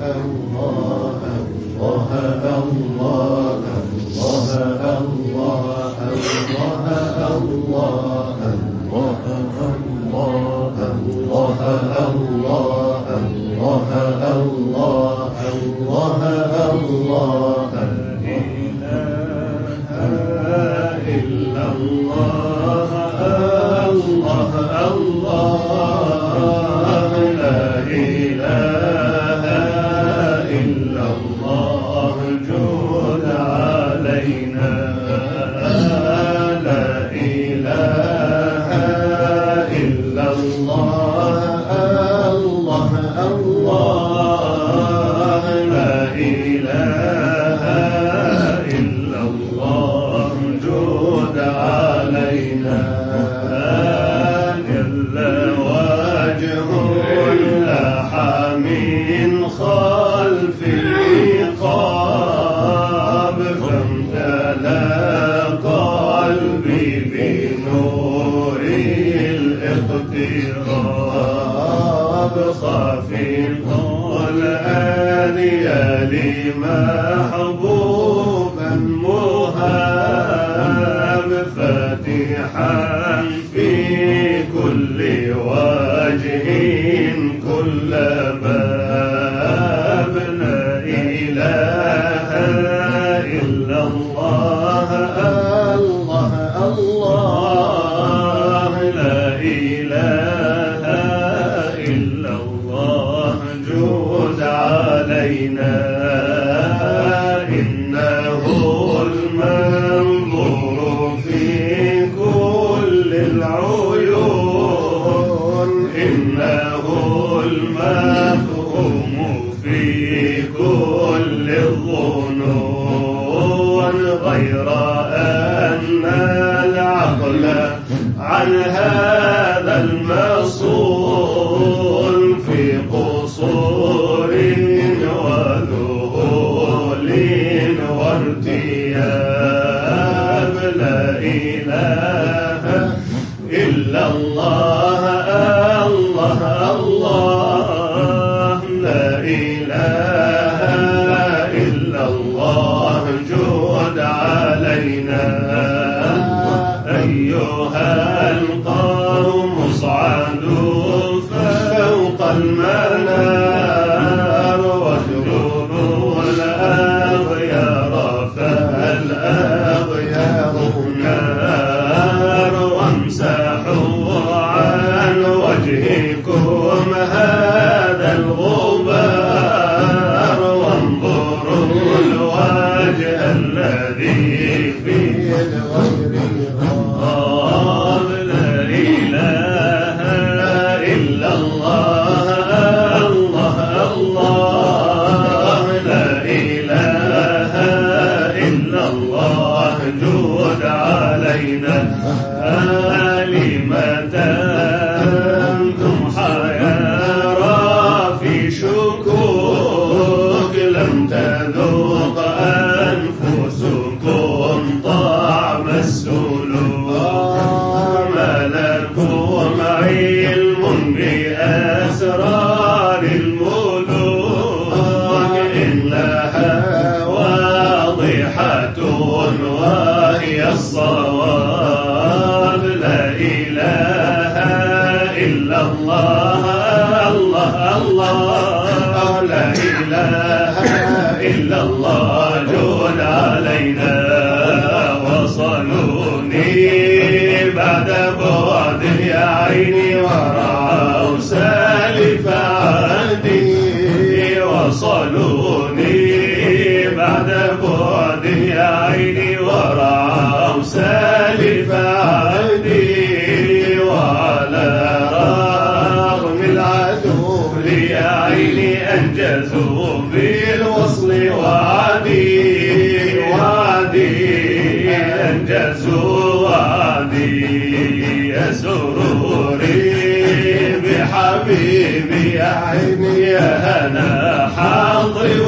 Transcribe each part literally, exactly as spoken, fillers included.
حبيبي يا عيني يا هنا حاضري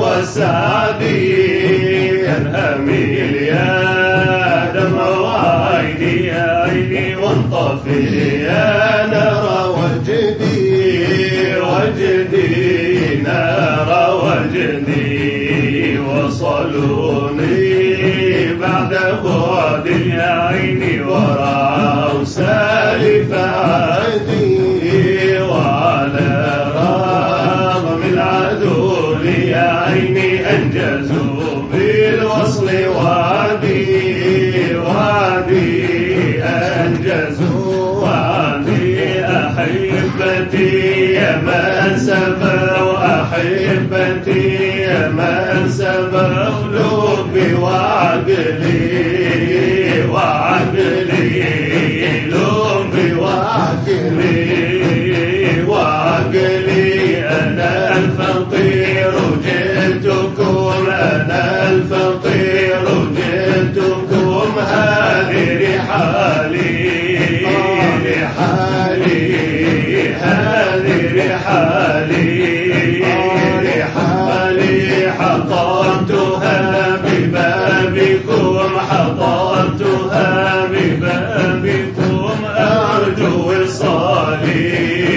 وسعدي ينهميل يا دمع وعيني يا عيني وانطفي يا نار وجدي وجدي نار وجدي وجدي وصلوني بعد بعد يا عيني ورعوا سالف عهدي وعلى رغم العدو يا عيني أنجزوا بالوصل وعدي وعدي أنجزوا وعدي أحبتي يا من سبوا أحبتي يا من سبوا لبي وعقلي وعقلي لبي وعقلي وعقلي أنا الفقير جئتكم أنا الفقير جئتكم هذه رحالي رحالي هذه رحالي رحالي حطمتها ببابكم حطمتها ببابكم أرجو وصالي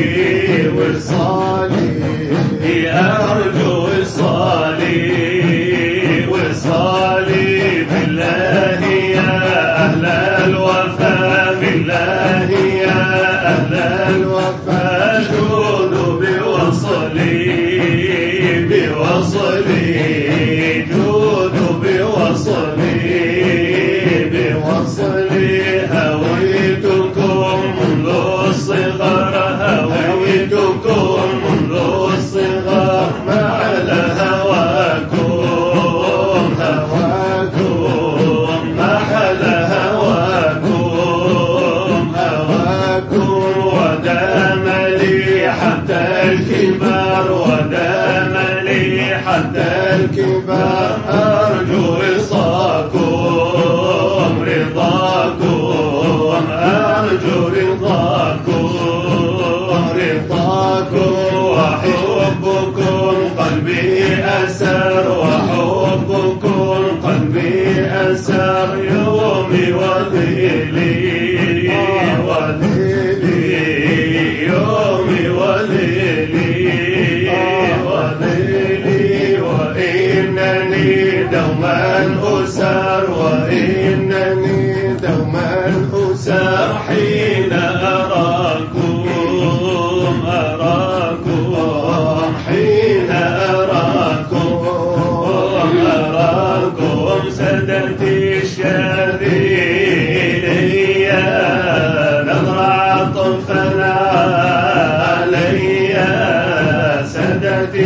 وصالي أرجو وصالي وصالي بالله يا أهل الوفا بالله يا أهل الوفا جودوا بوصلي بوصلي جودوا بوصلي بوصلي هويتكم منذ الصغر هويتكم منذ الصغر ما على هواكم هواكم ما على هواكم هواكم ودام لي حتى الكبار ودام لي حتى الكبار أرجو رضاكم رضاكم أرجو رضاكم رضاكم وحبكم قلبي أسر وحبكم قلبي أسر يومي وليلي وليلي يومي وليلي وليلي وإنني دوما أسر وإنني دوما أسر حين أراكم أراكم حين أراكم أراكم سدتي الشاذلي نظر عطفا علي سدتي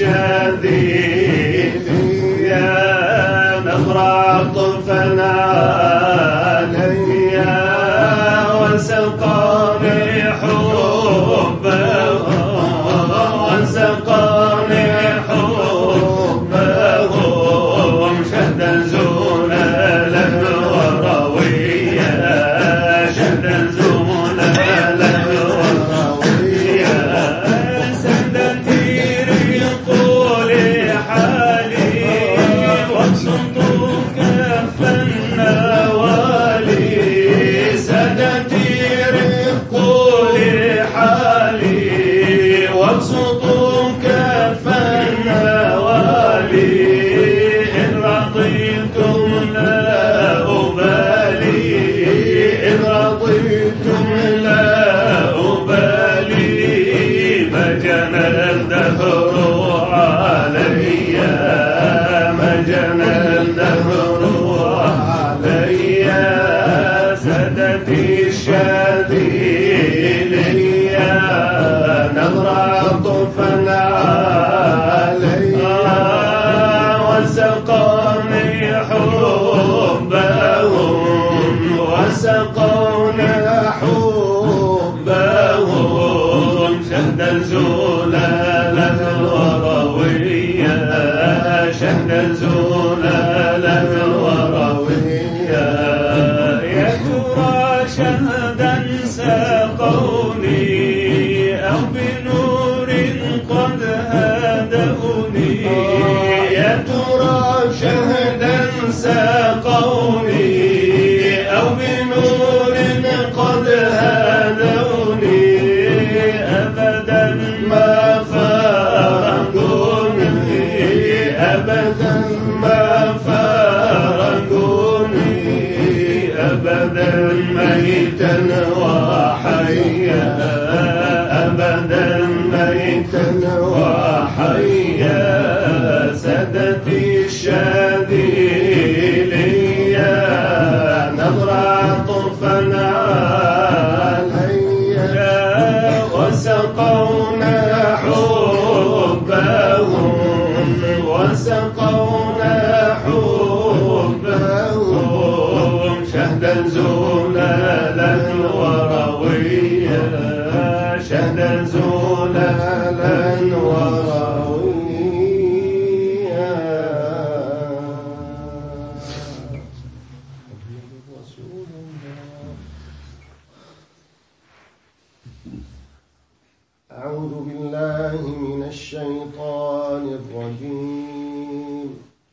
الشاذلي نظر عطفا علي وسقاني حبه وسقاني حبهم شهدا زلالا ورويا شهدا زلالا ورويا سدتي ريق لحالي وابسطوا كف النوالي سدتي رق لحالي وابسطوا كف النوالي إن رضيتم لا أبالي إن رضيتم لا أبالي ما جنى الدهر علي ما جنى الدهر علي سدتي الشاذلي نظر عطفا علي وسقاني حبهم وسقوني حبهم شهدا زلالا ورويا شهدا زلالا ورويا يا ترى شهدا سقوني أو بنور قد هدوني يا ترى شهدا سقوني أو بنور قد هدوني أبدا ما فارقوني وحيا أبدا ميتا وحيا سادتي الشاذلية نظرة طرفنا عليا وسقونا حبهم وسقونا حبهم شهدا زلالا ورويا شهدا زلالا ورويا أعوذ بالله من الشيطان الرجيم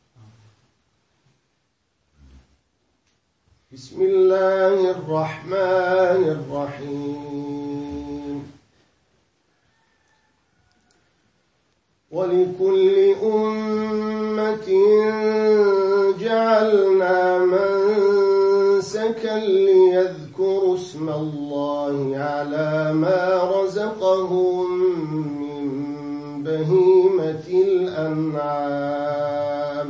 بسم الله الرحمن الرحيم ولكل أمة جعلنا منسكا ليذكروا اسم الله على ما رزقهم من بهيمة الأنعام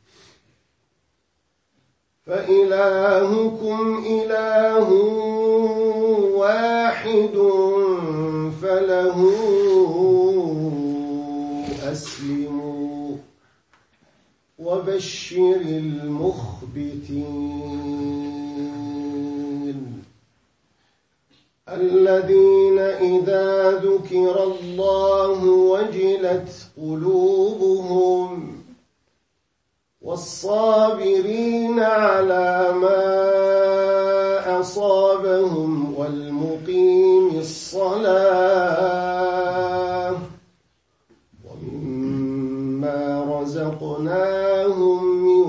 فإلهكم إله واحد فله أسلموا وبشر المخبتين الذين إذا ذكر الله وجلت قلوبهم والصابرين على ما أصابهم والمقيم الصلاة ومما رزقناهم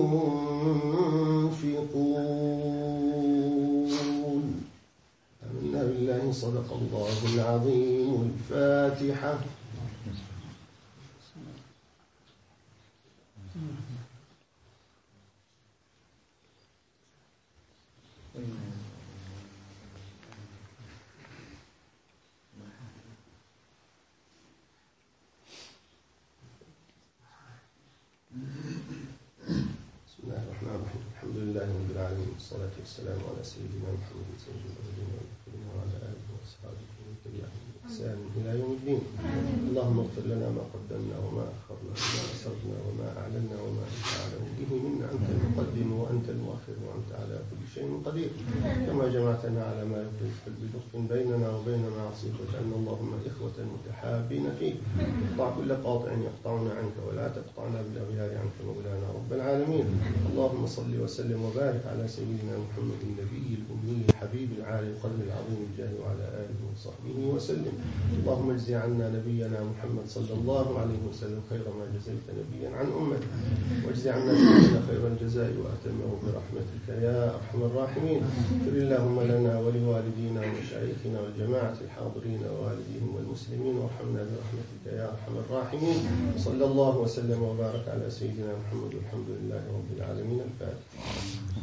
ينفقون آمنا بالله صدق الله العظيم. الفاتحة. الحمد لله رب العالمين والصلاة والسلام على سيدنا محمد سيد الأولين والآخرين وعلى آله وأصحابه ومن تبعهم بإحسان إلى يوم الدين. اللهم اغفر لنا ما قدمنا وما أخرنا وما أسررنا وما أعلنا وما أنت أعلم به منا. أنت المقدم وأنت المؤخر وأنت على كل شيء قدير. كما جمعتنا على ما يقضي بلطف بيننا وبين معصيك واجعلنا اللهم إخوة متحابين فيك. اقطع كل قاطع يقطعنا عنك ولا تقطعنا بالأغيار عنك مولانا رب العالمين. اللهم صل وسلم وبارك على سيدنا محمد النبي الأمي الحبيب العالي القدر العظيم الجاه وعلى آله وصحبه وسلم. اللهم اجزي عنا نبينا محمد صلى الله عليه وسلم خير ما جزيت نبيا عن أمته، واجزي عنا سيدنا خير الجزاء وأتمه برحمتك يا أرحم الراحمين. اغفر اللهم لنا ولوالدينا ومشايخنا والجماعة الحاضرين ووالديهم والمسلمين وارحمنا برحمتك يا أرحم الراحمين. صلى الله وسلم وبارك على سيدنا محمد والحمد لله رب العالمين. الفاتحة.